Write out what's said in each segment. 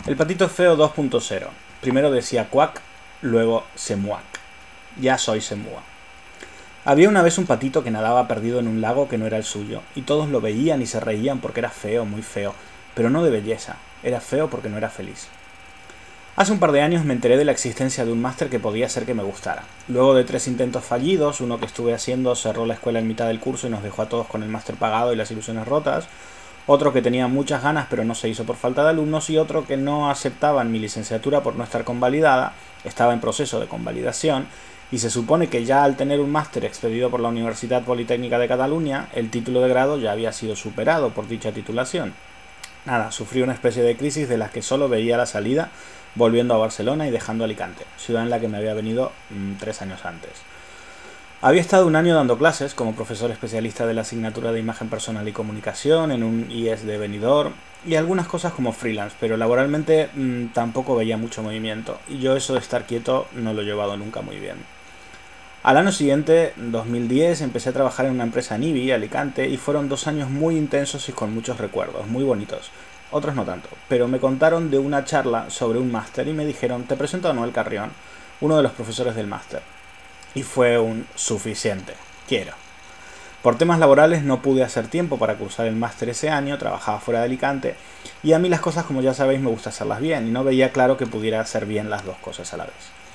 El patito feo 2.0. Primero decía cuac, luego semuac. Ya soy semua. Había una vez un patito que nadaba perdido en un lago que no era el suyo, y todos lo veían y se reían porque era feo, muy feo, pero no de belleza, era feo porque no era feliz. Hace un par de años me enteré de la existencia de un máster que podía ser que me gustara. Luego de 3 intentos fallidos, uno que estuve haciendo cerró la escuela en mitad del curso y nos dejó a todos con el máster pagado y las ilusiones rotas, otro que tenía muchas ganas pero no se hizo por falta de alumnos y otro que no aceptaban mi licenciatura por no estar convalidada, estaba en proceso de convalidación y se supone que ya al tener un máster expedido por la Universidad Politécnica de Cataluña, el título de grado ya había sido superado por dicha titulación. Nada, sufrí una especie de crisis de la que solo veía la salida volviendo a Barcelona y dejando Alicante, ciudad en la que me había venido 3 años antes. Había estado un año dando clases como profesor especialista de la asignatura de Imagen Personal y Comunicación en un IES de Benidorm y algunas cosas como freelance, pero laboralmente tampoco veía mucho movimiento y yo eso de estar quieto no lo he llevado nunca muy bien. Al año siguiente, 2010, empecé a trabajar en una empresa en IBI, Alicante, y fueron 2 años muy intensos y con muchos recuerdos, muy bonitos. Otros no tanto, pero me contaron de una charla sobre un máster y me dijeron, te presento a Noel Carrión, uno de los profesores del máster. Y fue un suficiente, quiero. Por temas laborales no pude hacer tiempo para cursar el máster ese año, trabajaba fuera de Alicante, y a mí las cosas, como ya sabéis, me gusta hacerlas bien, y no veía claro que pudiera hacer bien las dos cosas a la vez.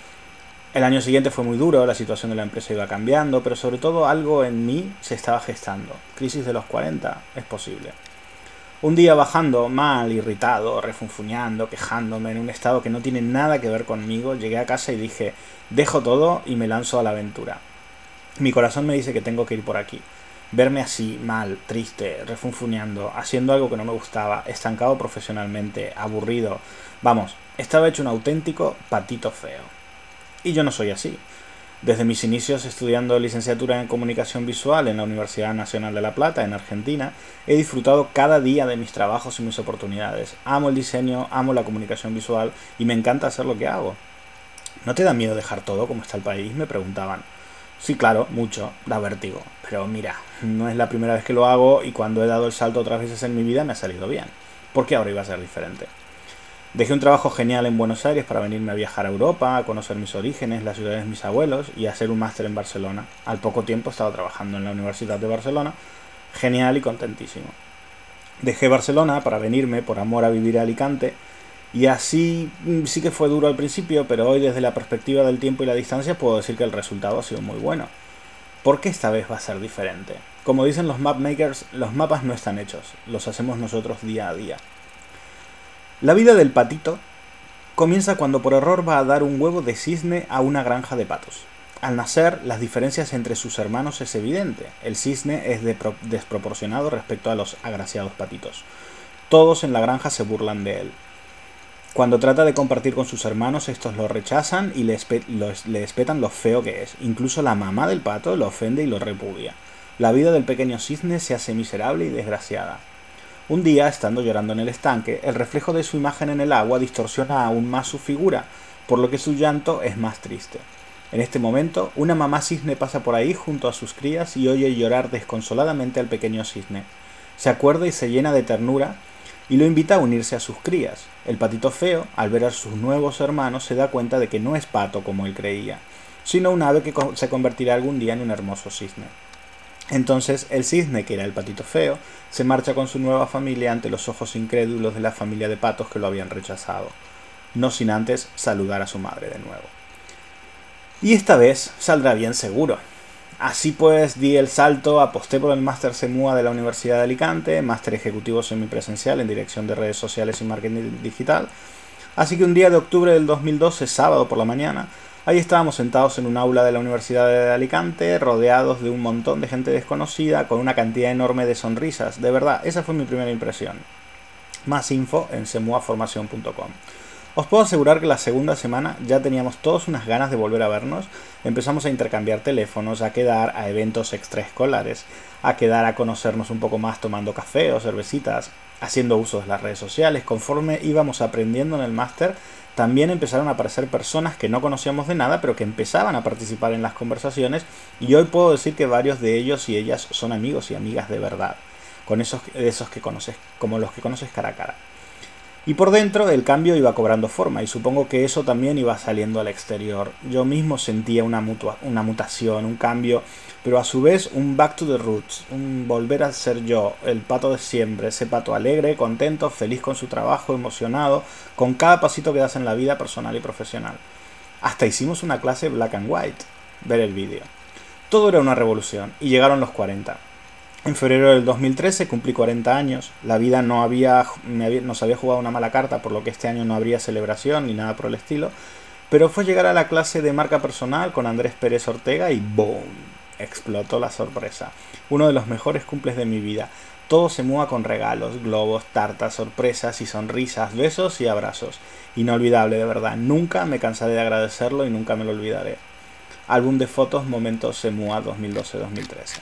El año siguiente fue muy duro, la situación de la empresa iba cambiando, pero sobre todo algo en mí se estaba gestando. Crisis de los 40, es posible. Un día bajando, mal, irritado, refunfuñando, quejándome, en un estado que no tiene nada que ver conmigo, llegué a casa y dije, dejo todo y me lanzo a la aventura. Mi corazón me dice que tengo que ir por aquí. Verme así, mal, triste, refunfuñando, haciendo algo que no me gustaba, estancado profesionalmente, aburrido. Vamos, estaba hecho un auténtico patito feo. Y yo no soy así. Desde mis inicios estudiando licenciatura en Comunicación Visual en la Universidad Nacional de La Plata, en Argentina, he disfrutado cada día de mis trabajos y mis oportunidades. Amo el diseño, amo la comunicación visual y me encanta hacer lo que hago. ¿No te da miedo dejar todo como está el país?, me preguntaban. Sí, claro, mucho, da vértigo. Pero mira, no es la primera vez que lo hago y cuando he dado el salto otras veces en mi vida me ha salido bien. ¿Por qué ahora iba a ser diferente? Dejé un trabajo genial en Buenos Aires para venirme a viajar a Europa, a conocer mis orígenes, las ciudades de mis abuelos y a hacer un máster en Barcelona. Al poco tiempo estaba trabajando en la Universidad de Barcelona, genial y contentísimo. Dejé Barcelona para venirme por amor a vivir a Alicante y así sí que fue duro al principio, pero hoy desde la perspectiva del tiempo y la distancia puedo decir que el resultado ha sido muy bueno. ¿Por qué esta vez va a ser diferente? Como dicen los mapmakers, los mapas no están hechos, los hacemos nosotros día a día. La vida del patito comienza cuando por error va a dar un huevo de cisne a una granja de patos. Al nacer, las diferencias entre sus hermanos es evidente. El cisne es desproporcionado respecto a los agraciados patitos. Todos en la granja se burlan de él. Cuando trata de compartir con sus hermanos, estos lo rechazan y le espetan lo feo que es. Incluso la mamá del pato lo ofende y lo repudia. La vida del pequeño cisne se hace miserable y desgraciada. Un día, estando llorando en el estanque, el reflejo de su imagen en el agua distorsiona aún más su figura, por lo que su llanto es más triste. En este momento, una mamá cisne pasa por ahí junto a sus crías y oye llorar desconsoladamente al pequeño cisne. Se acuerda y se llena de ternura y lo invita a unirse a sus crías. El patito feo, al ver a sus nuevos hermanos, se da cuenta de que no es pato como él creía, sino un ave que se convertirá algún día en un hermoso cisne. Entonces el cisne, que era el patito feo, se marcha con su nueva familia ante los ojos incrédulos de la familia de patos que lo habían rechazado, no sin antes saludar a su madre de nuevo. Y esta vez saldrá bien seguro. Así pues di el salto, aposté por el máster SEMUA de la Universidad de Alicante, máster ejecutivo semipresencial en dirección de redes sociales y marketing digital. Así que un día de octubre del 2012, sábado por la mañana, ahí estábamos sentados en un aula de la Universidad de Alicante, rodeados de un montón de gente desconocida, con una cantidad enorme de sonrisas. De verdad, esa fue mi primera impresión. Más info en semuaformacion.com. Os puedo asegurar que la segunda semana ya teníamos todos unas ganas de volver a vernos. Empezamos a intercambiar teléfonos, a quedar a eventos extraescolares, a quedar a conocernos un poco más tomando café o cervecitas, haciendo uso de las redes sociales. Conforme íbamos aprendiendo en el máster, también empezaron a aparecer personas que no conocíamos de nada, pero que empezaban a participar en las conversaciones, y hoy puedo decir que varios de ellos y ellas son amigos y amigas de verdad, con esos que conoces, como los que conoces cara a cara. Y por dentro el cambio iba cobrando forma y supongo que eso también iba saliendo al exterior. Yo mismo sentía una mutación, un cambio, pero a su vez un back to the roots, un volver a ser yo, el pato de siempre, ese pato alegre, contento, feliz con su trabajo, emocionado, con cada pasito que das en la vida personal y profesional. Hasta hicimos una clase black and white, ver el vídeo. Todo era una revolución y llegaron los 40. En febrero del 2013 cumplí 40 años. La vida nos había jugado una mala carta, por lo que este año no habría celebración ni nada por el estilo. Pero fue llegar a la clase de marca personal con Andrés Pérez Ortega y ¡boom! Explotó la sorpresa. Uno de los mejores cumples de mi vida. Todo se mueva con regalos, globos, tartas, sorpresas y sonrisas, besos y abrazos. Inolvidable, de verdad. Nunca me cansaré de agradecerlo y nunca me lo olvidaré. Álbum de fotos Momentos Semua 2012-2013.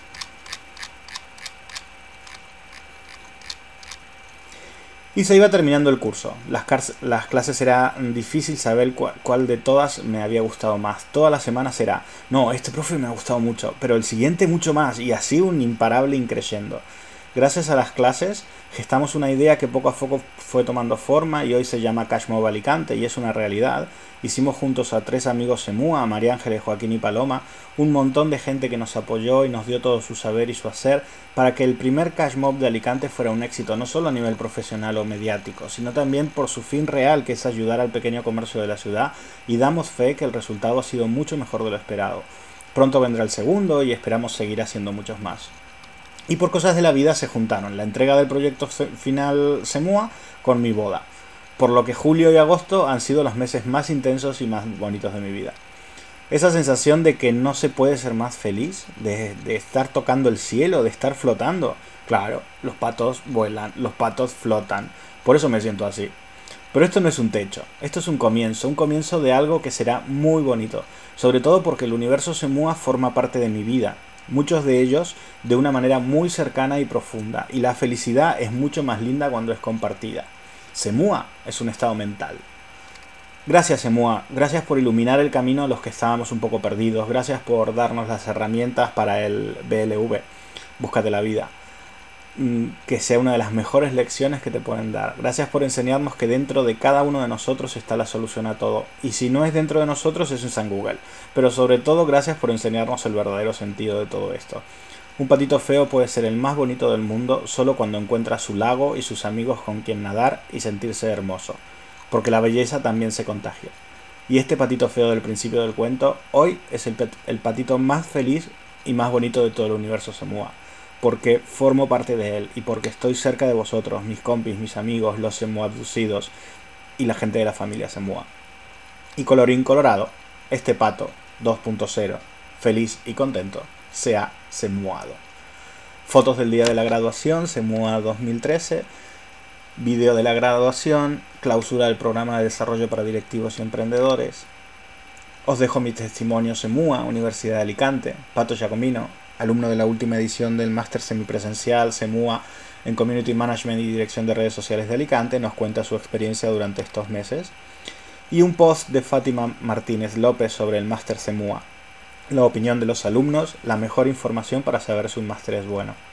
Y se iba terminando el curso. Las clases era difícil saber cuál de todas me había gustado más. Todas las semanas era, no, este profe me ha gustado mucho, pero el siguiente mucho más, y así un imparable increyendo. Gracias a las clases gestamos una idea que poco a poco fue tomando forma y hoy se llama Cashmob Alicante y es una realidad. Hicimos juntos a 3 amigos Semua, María Ángeles, Joaquín y Paloma, un montón de gente que nos apoyó y nos dio todo su saber y su hacer para que el primer Cashmob de Alicante fuera un éxito, no solo a nivel profesional o mediático, sino también por su fin real, que es ayudar al pequeño comercio de la ciudad, y damos fe que el resultado ha sido mucho mejor de lo esperado. Pronto vendrá el segundo y esperamos seguir haciendo muchos más. Y por cosas de la vida se juntaron la entrega del proyecto final Semua con mi boda, por lo que julio y agosto han sido los meses más intensos y más bonitos de mi vida. Esa sensación de que no se puede ser más feliz, de estar tocando el cielo, de estar flotando. Claro, los patos vuelan, los patos flotan, por eso me siento así. Pero esto no es un techo, esto es un comienzo de algo que será muy bonito, sobre todo porque el universo Semua forma parte de mi vida. Muchos de ellos de una manera muy cercana y profunda, y la felicidad es mucho más linda cuando es compartida. Semua es un estado mental. Gracias Semua, gracias por iluminar el camino a los que estábamos un poco perdidos, gracias por darnos las herramientas para el BLV, Búscate la vida, que sea una de las mejores lecciones que te pueden dar. Gracias por enseñarnos que dentro de cada uno de nosotros está la solución a todo, y si no es dentro de nosotros es en San Google, pero sobre todo gracias por enseñarnos el verdadero sentido de todo esto. Un patito feo puede ser el más bonito del mundo solo cuando encuentra su lago y sus amigos con quien nadar y sentirse hermoso, porque la belleza también se contagia. Y este patito feo del principio del cuento hoy es el patito más feliz y más bonito de todo el universo Semua, porque formo parte de él y porque estoy cerca de vosotros, mis compis, mis amigos, los Semua abducidos y la gente de la familia Semua. Y colorín colorado, este pato 2.0, feliz y contento, se ha semuado. Fotos del día de la graduación, Semua 2013, vídeo de la graduación, clausura del programa de desarrollo para directivos y emprendedores. Os dejo mi testimonio Semua, Universidad de Alicante, Pato Giacomino, alumno de la última edición del máster semipresencial Semua en Community Management y Dirección de Redes Sociales de Alicante, nos cuenta su experiencia durante estos meses. Y un post de Fátima Martínez López sobre el máster Semua, la opinión de los alumnos, la mejor información para saber si un máster es bueno.